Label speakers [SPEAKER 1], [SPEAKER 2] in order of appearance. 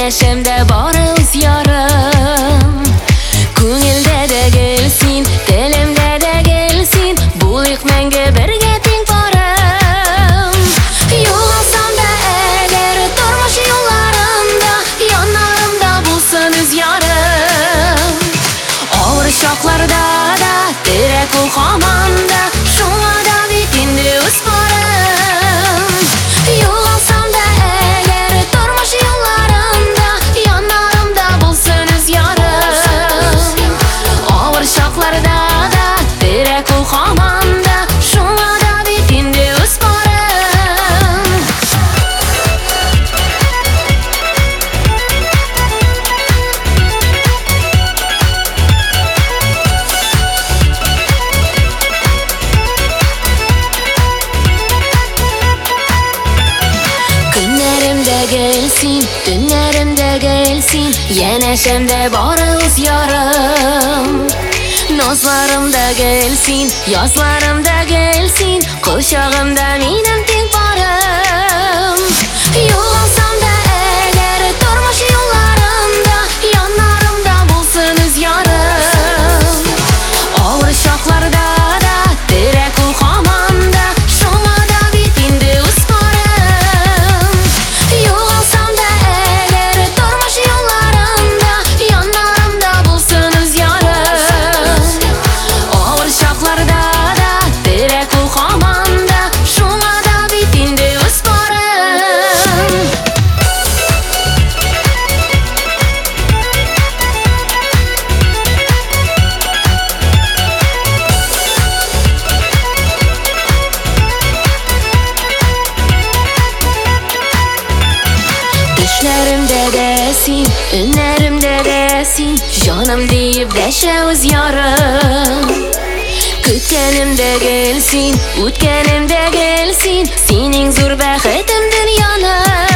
[SPEAKER 1] neşemde bor o'zyorim. Ko'ngilda da gelsin, dilimda da gelsin, bo'liq menga birga teng borim. Yo'l olsam da agar turmush yo'llarimda, yonarimda bo'lsin o'zyorim. Og'ir shoqlarda da, terak u xonamda, shunga bitindi o'z borim. Yo'l olsam da agar turmush yo'llarimda, yonarimda bo'lsin o'zyorim. Og'ir shoqlarda da, terak u xonamda, shunga bitindi o'z borim. Kunlarimda gelsin, tunlarimda gelsin, yanashimda bor o'zyorim. Nozlarimda gelsin, yozlarimda gelsin, qushog'imda mening teng borim. Yo'l olsam da agar turmush yo'llarimda, yonarimda bo'lsin o'zyorim. Og'ir shoqlarda da, terak u xonamda, shunga bitindi o'z borim. Yo'l olsam da agar turmush yo'llarimda, yonarimda bo'lsin o'zyorim. Og'ir shoqlarda da, terak u xonamda, shunga bitindi o'z borim. Düşlerimde desin, ünlerimde desin, canım deyip deşe o'zyorim. Kutganimda gelsin, o'tganimda gelsin, sening zo'r baxitim dunyonim.